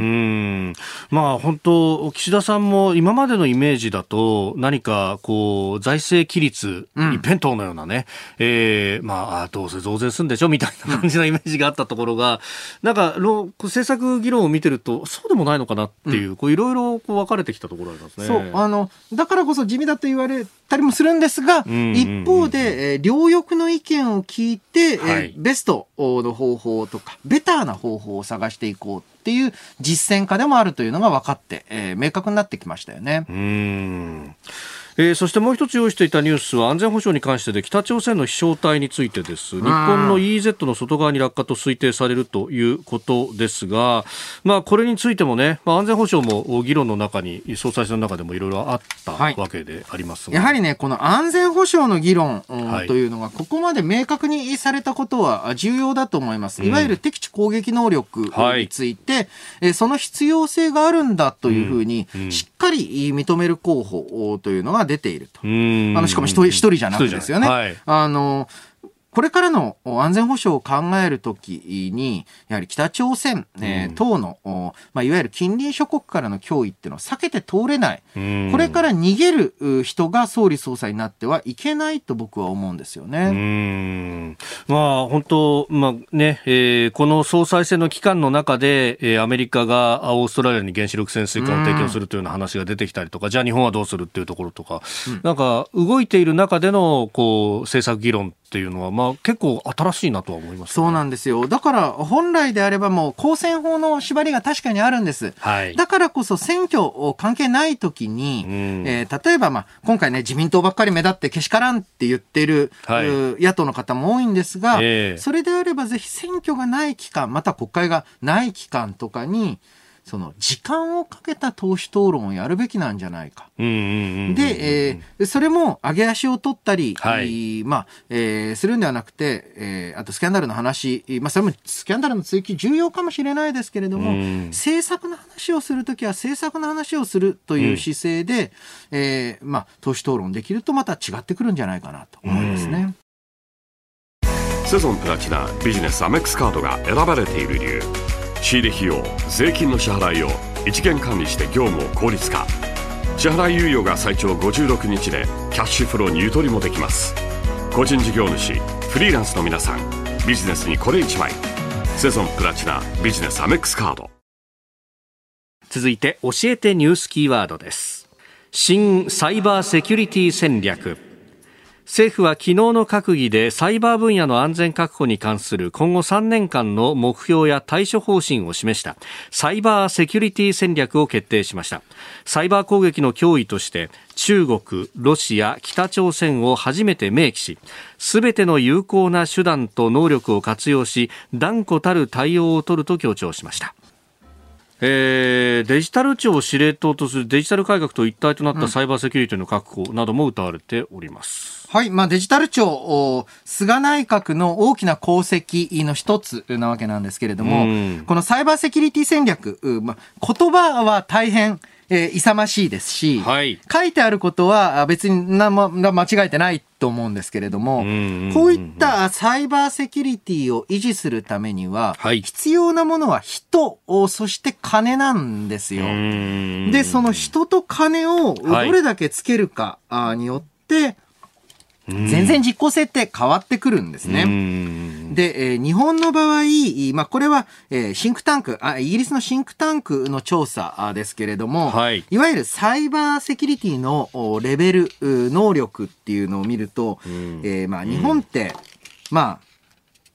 まあ、本当岸田さんも今までのイメージだと何かこう財政規律一辺倒のようなね、うんえーまあ、どうせ増税するんでしょみたいな感じのイメージがあったところが、なんか政策議論を見てるとそうでもないのかなっていう、いろいろ分かれてきたところありますね。 そうあのだからこそ地味だと言われたりもするんですが、うんうんうん、一方で、えー、両翼の意見を聞いて、はいえー、ベストの方法とかベターな方法を探していこうっていう実践家でもあるというのが分かって、えー、明確になってきましたよね。 うーんえー、そしてもう一つ用意していたニュースは安全保障に関してで北朝鮮の飛翔体についてです。日本の イーイーゼット の外側に落下と推定されるということですが、まあ、これについてもね、まあ、安全保障も議論の中に総裁選の中でもいろいろあったわけでありますが、 はい、やはりねこの安全保障の議論、うんはい、というのがここまで明確にされたことは重要だと思います。いわゆる敵地攻撃能力について、はいえー、その必要性があるんだというふうにしっかり認める候補というのが出ていると。あのしかも一人一人じゃなくてですよね。はい、あのこれからの安全保障を考えるときにやはり北朝鮮、えー、等の、まあ、いわゆる近隣諸国からの脅威っていうのを避けて通れない、これから逃げる人が総理総裁になってはいけないと僕は思うんですよね。 うーんまあ、本当、まあねえー、この総裁選の期間の中で、えー、アメリカがオーストラリアに原子力潜水艦を提供するというような話が出てきたりとか、じゃあ日本はどうするっていうところとか、うん、なんか動いている中でのこう政策議論っていうのは、まあ、結構新しいなとは思いますね。 そうなんですよ。だから本来であればもう公選法の縛りが確かにあるんです、はい、だからこそ選挙関係ない時に、うんえー、例えば、まあ、今回ね自民党ばっかり目立ってけしからんって言ってる、はい、野党の方も多いんですが、えー、それであればぜひ選挙がない期間また国会がない期間とかにその時間をかけた党首討論をやるべきなんじゃないか。で、えー、それも上げ足を取ったり、はいまあえー、するんではなくて、えー、あとスキャンダルの話、まあ、それもスキャンダルの追及重要かもしれないですけれども、政策の話をするときは政策の話をするという姿勢で、うんえーまあ、党首討論できるとまた違ってくるんじゃないかなと思いますね。 セゾンプラチナビジネスアメックスカードが選ばれている理由、仕入れ費用、税金の支払いを一元管理して業務を効率化。支払い猶予が最長ごじゅうろくにちでキャッシュフローにゆとりもできます。個人事業主、フリーランスの皆さん、ビジネスにこれ一枚。セゾンプラチナビジネスアメックスカード。 続いて教えてニュースキーワードです。新サイバーセキュリティ戦略。政府は昨日の閣議でサイバー分野の安全確保に関する今後さんねんかんの目標や対処方針を示したサイバーセキュリティ戦略を決定しました。サイバー攻撃の脅威として中国、ロシア、北朝鮮を初めて明記し、すべての有効な手段と能力を活用し断固たる対応を取ると強調しました。えー、デジタル庁を司令塔とするデジタル改革と一体となったサイバーセキュリティの確保なども謳われております。 はい、まあ、デジタル庁、菅内閣の大きな功績の一つなわけなんですけれども、このサイバーセキュリティ戦略、まあ、言葉は大変えー、勇ましいですし、はい、書いてあることは別にな、ま、間違えてないと思うんですけれども、うんうんうん、こういったサイバーセキュリティを維持するためには、はい、必要なものは人、そして金なんですよ。で、その人と金をどれだけつけるかによって、はい、全然実効性って変わってくるんですね。で、えー、日本の場合、まあ、これは、えー、シンクタンクあ、イギリスのシンクタンクの調査ですけれども、はい、いわゆるサイバーセキュリティのレベル、能力っていうのを見ると、えーまあ、日本って、まあ、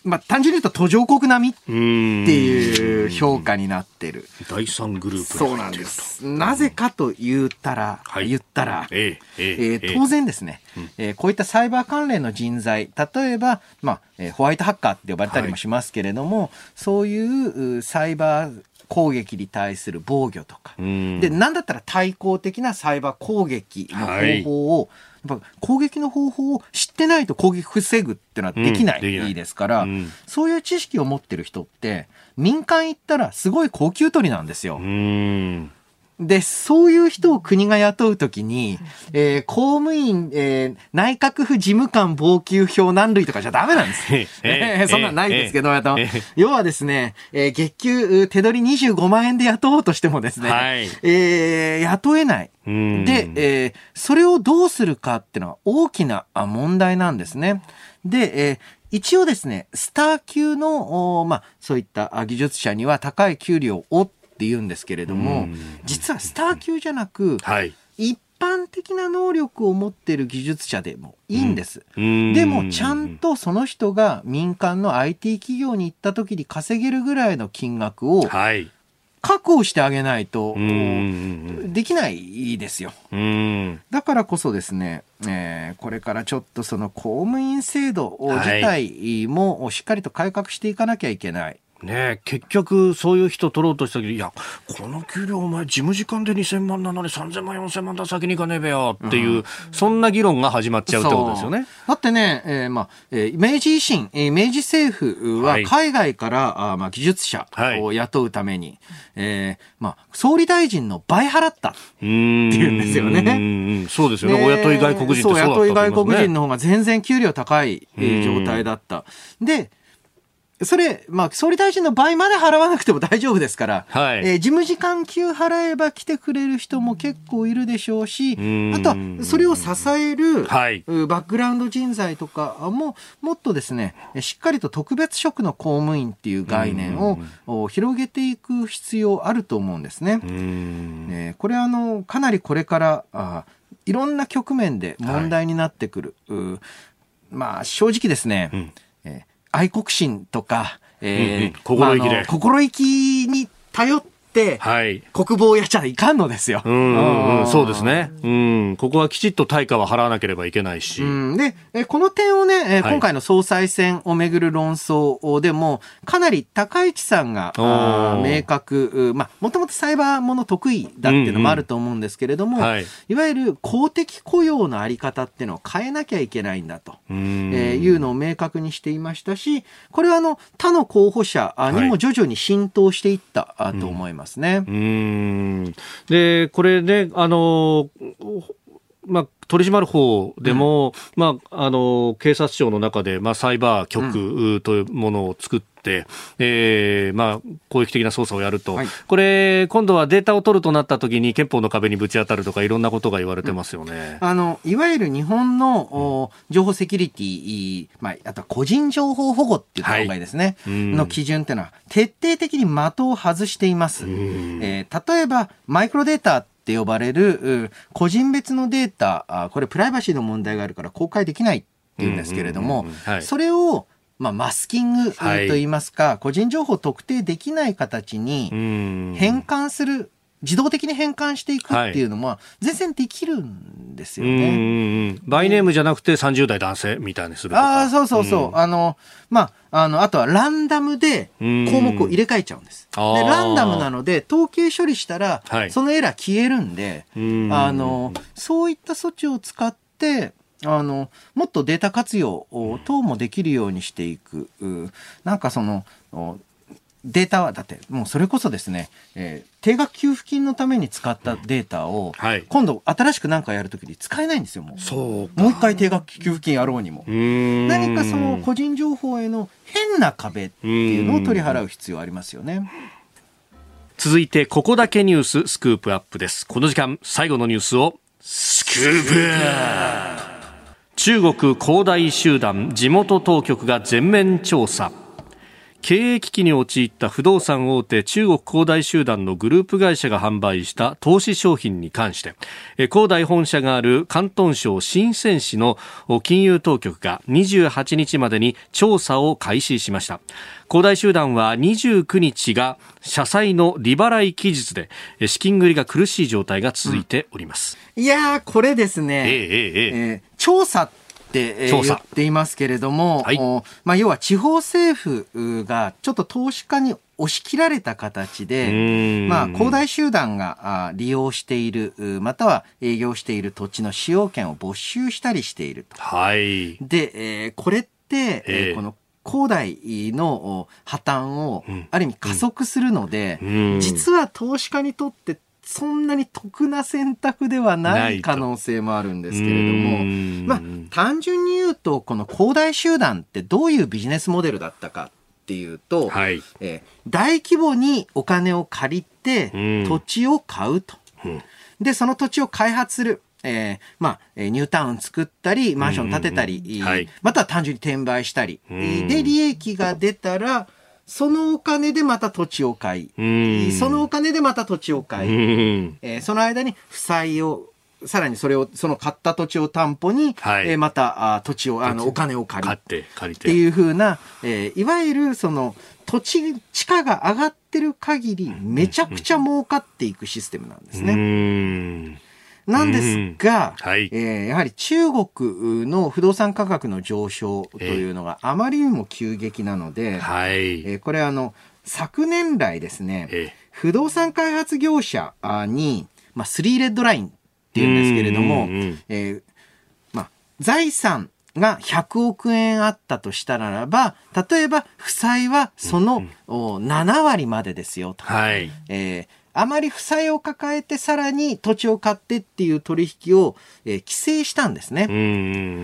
まあ、単純に言うと途上国並みっていう評価になってる。 だいさんグループそうなんです。なぜかと言ったら、はい、言ったら、えーえーえー、当然ですね、えー、こういったサイバー関連の人材、例えば、まあえー、ホワイトハッカーって呼ばれたりもしますけれども、はい、そういうサイバー攻撃に対する防御とか、で、なんだったら対抗的なサイバー攻撃の方法を、はい、やっぱ攻撃の方法を知ってないと攻撃防ぐっていうのはできない、うん、できないですから、うん、そういう知識を持ってる人って民間行ったらすごい高給取りなんですよ。うんで、そういう人を国が雇うときに、えー、公務員、えー、内閣府事務官俸給表何類とかじゃダメなんです。えー、そんなんないですけど、えーえー、要はですね、えー、月給手取りにじゅうごまんえんで雇おうとしてもですね、はい、えー、雇えない。で、えー、それをどうするかっていうのは大きな問題なんですね。で、えー一応ですね、スター級の、まあ、そういった技術者には高い給料をって言うんですけれども、実はスター級じゃなく、はい、一般的な能力を持っている技術者でもいいんです。でもちゃんとその人が民間の アイティー 企業に行った時に稼げるぐらいの金額を確保してあげないとできないですよ。だからこそですね、えー、これからちょっとその公務員制度自体もしっかりと改革していかなきゃいけない。 ねえ、結局そういう人取ろうとしたけど、いやこの給料お前事務時間でにせんまんなのにさんぜんまんよんせんまんだ先に行かねえべよっていう、うん、そんな議論が始まっちゃうってことですよね。 だってね、えーまあえー、明治維新、えー、明治政府は海外から、はい、あまあ、技術者を雇うために、はい、えーまあ、総理大臣の倍払ったっていうんですよね。 うんそうですよね。お雇い外国人ってそうだったとそう、 思いますね。 雇い外国人の方が全然給料高い、えー、状態だった。でそれ、まあ、総理大臣の倍まで払わなくても大丈夫ですから、はいえー、事務時間給払えば来てくれる人も結構いるでしょうし、あとはそれを支える、はい、バックグラウンド人材とかももっとですね、しっかりと特別職の公務員っていう概念を広げていく必要あると思うんですね。えー、これはあのかなりこれからあいろんな局面で問題になってくる。はい、まあ正直ですね、うんえー愛国心とか、えーうんうん、心意気で、まあ、心意気に頼って、はい、国防をやっちゃいかんのですよ。 うんうんうん、そうですね。うん、ここはきちっと対価は払わなければいけないし。 うん、で、えこの点をね、え今回の総裁選をめぐる論争でも、かなり高市さんが明確、まあ、もともとサイバーもの得意だっていうのもあると思うんですけれども、うんうんはい、いわゆる公的雇用のあり方っていうのを変えなきゃいけないんだと、えー、いうのを明確にしていましたし、これはあの他の候補者にも徐々に浸透していったと思います。ますね。 うーんでこれね、あのまあ、取り締まる方でも、うんまあ、あの警察庁の中で、まあ、サイバー局というものを作って、うんえーまあ、攻撃的な捜査をやると、はい、これ今度はデータを取るとなったときに憲法の壁にぶち当たるとかいろんなことが言われてますよね。 うん、あのいわゆる日本の、うん、情報セキュリティ、まあ、あとは個人情報保護っていう考えですね、はい、の基準っていうのは徹底的に的を外しています。えー、例えばマイクロデータって呼ばれる個人別のデータ、これプライバシーの問題があるから公開できないっていうんですけれども、それをまあマスキングといいますか、はい、個人情報を特定できない形に変換する、自動的に変換していくっていうのも全然できるんですよね。はい、うんバイネームじゃなくてさんじゅう代男性みたいにするとか。 ああそうそうそう。うん、あのまああのあとはランダムで項目を入れ替えちゃうんです。でランダムなので統計処理したら、はい、そのエラー消えるんで、んあのそういった措置を使ってあのもっとデータ活用等もできるようにしていく。なんかそのデータはだってもうそれこそですね、えー、定額給付金のために使ったデータを、はい、今度新しく何かやるときに使えないんですよ。もうそうもう一回定額給付金やろうにも何かその個人情報への変な壁っていうのを取り払う必要ありますよね。 続いてここだけニューススクープアップです。この時間最後のニュースをスクープアップ。中国恒大集団地元当局が全面調査。 経営危機に陥った不動産大手中国恒大集団のグループ会社が販売した投資商品に関して恒大本社がある広東省深セン市の金融当局がにじゅうはちにちまでに調査を開始しました。恒大集団はにじゅうくにちが社債の利払い期日で資金繰りが苦しい状態が続いております、 うん、いやーこれですね、 えーえーえー、調査って言っていますけれども、はい、まあ、要は地方政府がちょっと投資家に押し切られた形で、まあ、恒大集団が利用しているまたは営業している土地の使用権を没収したりしていると、 はい、 で、えー、これって、えー、この恒大の破綻をある意味加速するので、うん、実は投資家にとってそんなに得な選択ではない可能性もあるんですけれども、まあ、単純に言うとこの恒大集団ってどういうビジネスモデルだったかっていうと、はい、えー、大規模にお金を借りて土地を買うと、うん、でその土地を開発する、えーまあ、ニュータウン作ったりマンション建てたり、うんうん、はい、または単純に転売したり、うん、で利益が出たらそのお金でまた土地を買い、そのお金でまた土地を買い、えー、その間に負債をさらにそれをその買った土地を担保に、はい、えー、またあ土地をあのお金を借りって借りてっていう風な、えー、いわゆるその土地地価が上がってる限りめちゃくちゃ儲かっていくシステムなんですね。うーんなんですが、はい、えー、やはり中国の不動産価格の上昇というのがあまりにも急激なので、はい、えー、これあの昨年来ですね、えー、不動産開発業者に、まあ、スリーレッドラインっていうんですけれども、えーまあ、財産がひゃくおくえんあったとしたならば、例えば負債はそのななわりまでですよと、はい、えーあまり負債を抱えてさらに土地を買ってっていう取引を、えー、規制したんですね。うんうんうん、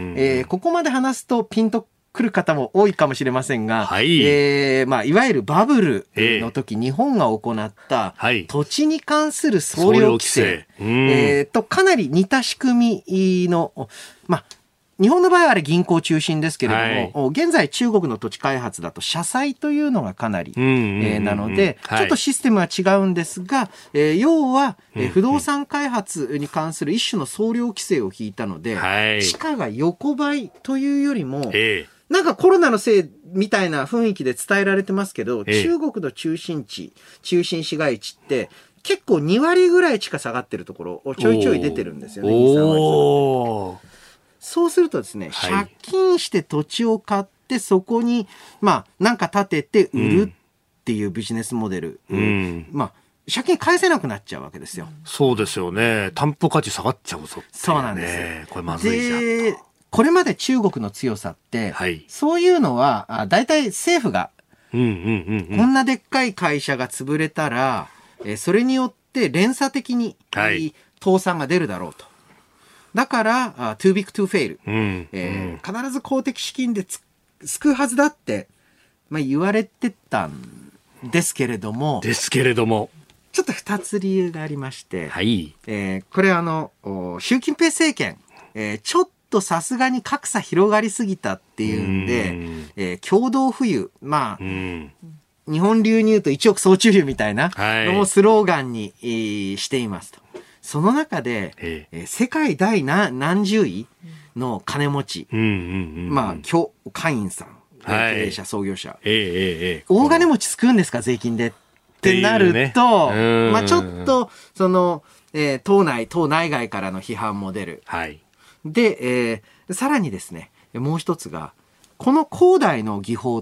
えー、ここまで話すとピンとくる方も多いかもしれませんが、はい、えーまあ、いわゆるバブルの時、えー、日本が行った土地に関する総量規制、はい、えー、とかなり似た仕組みの、まあ日本の場合はあれ銀行中心ですけれども、はい、現在中国の土地開発だと社債というのがかなり、うんうんうん、えー、なので、はい、ちょっとシステムは違うんですが、えー、要は、えー、不動産開発に関する一種の総量規制を引いたので、はい、地価が横ばいというよりも、えー、なんかコロナのせいみたいな雰囲気で伝えられてますけど、えー、中国の中心地、中心市街地って結構にわりぐらい地価下がってるところをちょいちょい出てるんですよね。に、さんわり下がって。そうするとですね、はい、借金して土地を買ってそこにまあなんか建てて売るっていうビジネスモデル、うんうん、まあ借金返せなくなっちゃうわけですよ。 そうですよね。担保価値下がっちゃうぞって、ね、 そうなんです。 これまずいじゃん。 でこれまで中国の強さって、はい、そういうのはだいたい政府が、うんうんうんうん、こんなでっかい会社が潰れたら、えー、それによって連鎖的に、はい、倒産が出るだろうと。だから、too big to fail、うんえーうん。必ず公的資金でつ救うはずだって、まあ、言われてたんですけれども。 ですけれども。 ちょっと二つ理由がありまして。はい。えー、これあの、習近平政権、えー、ちょっとさすがに格差広がりすぎたっていうんで、うんえー、共同富裕、まあ、うん日本流に言うと一億総中流みたいなのをスローガンに、えー、していますと。その中で、ええ、世界第何、何十位の金持ち、うんうんうんうん、まあ、許家印さん、はい、経営者、創業者、ええええ、大金持ち救うんですか、税金でってなると、ね、まあ、ちょっと、その、えー、党内、党内外からの批判も出る。はい、で、えー、さらにですね、もう一つが、この恒大の技法って、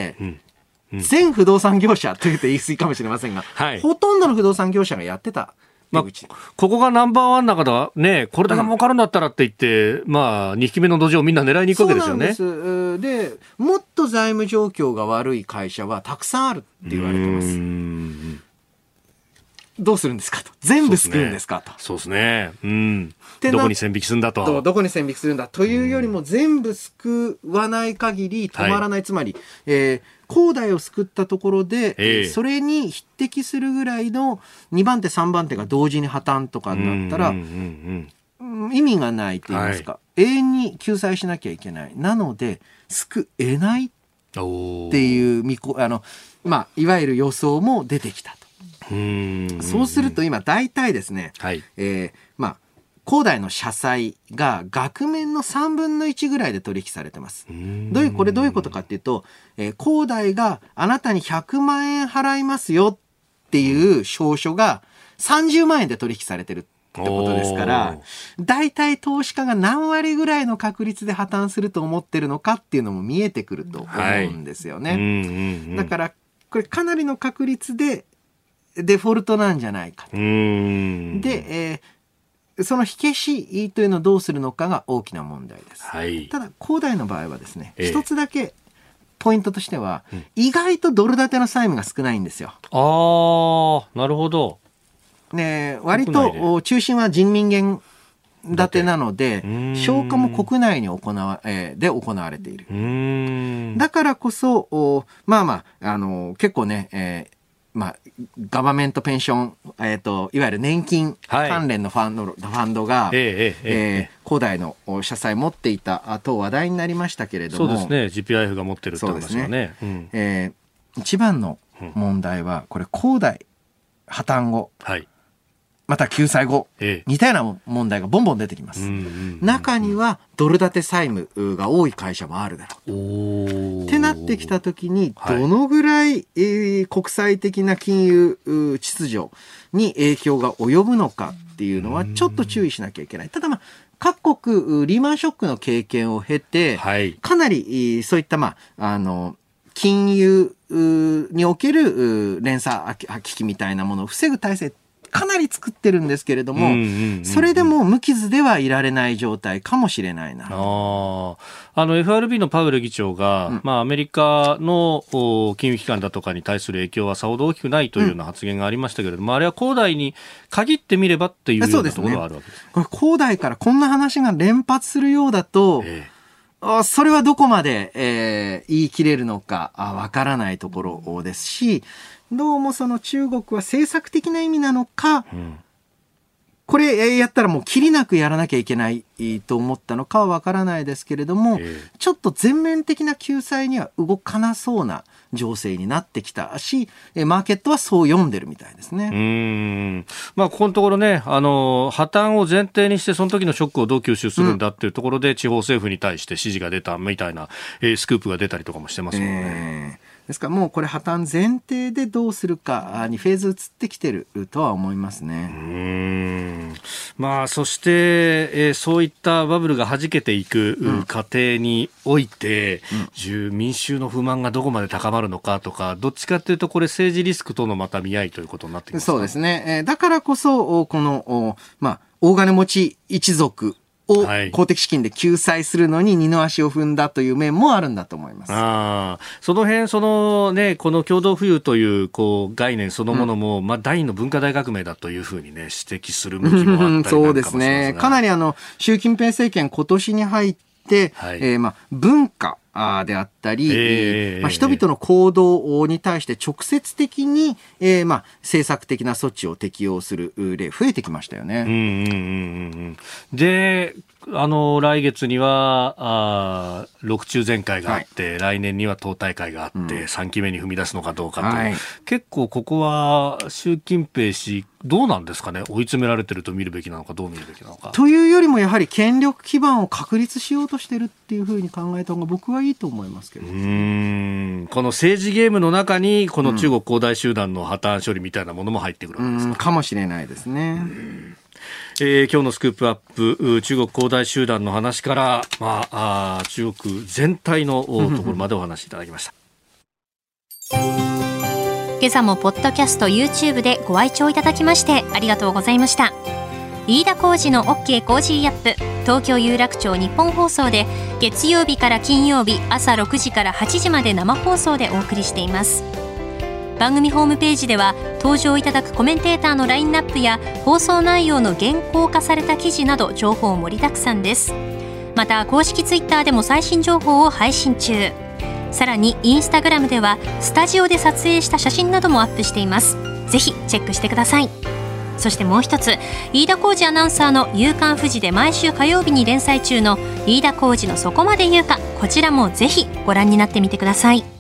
うんうん、全不動産業者というと言い過ぎかもしれませんが、はい、ほとんどの不動産業者がやってた。 まあ、ここがナンバーワンな方はね、これだけ儲かるんだったらって言って、うん、まあ、にひきめの土壌をみんな狙いに行くわけですよね。 そうなんです。で、もっと財務状況が悪い会社はたくさんあるって言われてます。うーんどうするんですかと。全部救うんですかと。 そうですね。うん。どこに線引きするんだと。 どこに線引きするんだというよりも、全部救わない限り止まらない。はい、つまり、えー、恒大を救ったところで、えー、それに匹敵するぐらいのにばん手さんばん手が同時に破綻とかになったら、うんうんうんうん、意味がないと言いますか、はい、永遠に救済しなきゃいけない。なので、救えないっっていう見こあの、まあ、いわゆる予想も出てきたと。うーん、そうすると今大体ですね、はい、えー、まあ恒大の社債が額面のさんぶんのいちぐらいで取引されてます。どういうこれどういうことかっていうと、えー、恒大があなたにひゃくまんえん払いますよっていう証書がさんじゅうまんえんで取引されてるってことですから、大体投資家が何割ぐらいの確率で破綻すると思ってるのかっていうのも見えてくると思うんですよね。はい、うんうんうん、だからこれかなりの確率でデフォルトなんじゃないかと。うーん、で、えー、その火消しというのをどうするのかが大きな問題です。はい、ただ恒大の場合はですね、えー、一つだけポイントとしては、うん、意外とドル建ての債務が少ないんですよ。 あー、なるほど。 ね、割と中心は人民元建てなので消化も国内に行わ、えー、で行われている。うーん、だからこそまあまあ、あの結構ね、えーまあ、ガバメントペンション、えー、といわゆる年金関連のファンド、はい、ファンドが、えーえー、恒大の社債持っていたと話題になりましたけれども、 そうですね、ジーピーアイエフ が持ってるって話はね、うん、 えー、一番の問題はこれ恒大破綻後、はい、また救済後、ええ、似たような問題がボンボン出てきます。うんうんうんうん、中にはドル建て債務が多い会社もあるだろう。ってなってきたときに、どのぐらい、はい、えー、国際的な金融秩序に影響が及ぶのかっていうのはちょっと注意しなきゃいけない。ただまあ各国リーマンショックの経験を経て、はい、かなりそういったまああの金融における連鎖危機みたいなものを防ぐ体制かなり作ってるんですけれども、うんうんうんうん、それでも無傷ではいられない状態かもしれないな。ああの エフアールビー のパウエル議長が、うん、まあ、アメリカの金融機関だとかに対する影響はさほど大きくないというような発言がありましたけれども、うん、あれは恒大に限ってみればっていうようなところがあるわけです。 これ恒大からこんな話が連発するようだと、ええ、それはどこまで、えー、言い切れるのかわからないところですし、どうもその中国は政策的な意味なのか、うん、これやったらもうきりなくやらなきゃいけないと思ったのかはわからないですけれども、えー、ちょっと全面的な救済には動かなそうな情勢になってきたし、マーケットはそう読んでるみたいですね。うーん、まあ、ここのところね、あの破綻を前提にしてその時のショックをどう吸収するんだっていうところで、うん、地方政府に対して指示が出たみたいな、えー、スクープが出たりとかもしてますもんね。えーですからもうこれ破綻前提でどうするかにフェーズ移ってきてるとは思いますね。 うーん、まあ、そして、えー、そういったバブルが弾けていく過程において、うん、民衆の不満がどこまで高まるのかとか、どっちかというとこれ政治リスクとのまた見合いということになってきますか。 そうですね、えー、だからこそこの、まあ、大金持ち一族を公的資金で救済するのに二の足を踏んだという面もあるんだと思います。 あ、その辺その、ね、この共同富裕という、こう概念そのものも、うんまあ、第二の文化大革命だというふうに、ね、指摘する向きもあったりなんかもしますね。 そうですね、かなりあの習近平政権今年に入って、はいえーまあ、文化であったり、えーまあ、人々の行動に対して直接的に、えーまあ、政策的な措置を適用する例増えてきましたよね。うんうんうんうん、であの来月にはあろく中全会があって、はい、来年には党大会があって、うん、さんきめに踏み出すのかどうかと、はい、結構ここは習近平氏どうなんですかね、追い詰められてると見るべきなのかどう見るべきなのかというよりもやはり権力基盤を確立しようとしてるっていうふうに考えた方が僕はいいと思いますけど、ね、うーんこの政治ゲームの中にこの中国恒大集団の破綻処理みたいなものも入ってくるわけですか。 うんかもしれないですね。 えー、今日のスクープアップ中国恒大集団の話から、まあ、あ中国全体のところまでお話しいただきました。 今朝もポッドキャスト YouTube でご愛聴いただきましてありがとうございました。飯田浩司の OK コージーアップ東京有楽町日本放送で月曜日から金曜日朝ろくじからはちじまで生放送でお送りしています。番組ホームページでは登場いただくコメンテーターのラインナップや放送内容の原稿化された記事など情報盛りだくさんです。また公式ツイッターでも最新情報を配信中。さらにインスタグラムではスタジオで撮影した写真などもアップしています。ぜひチェックしてください。 そしてもう一つ、飯田浩司アナウンサーの夕刊フジで毎週火曜日に連載中の飯田浩司のそこまで言うか、こちらもぜひご覧になってみてください。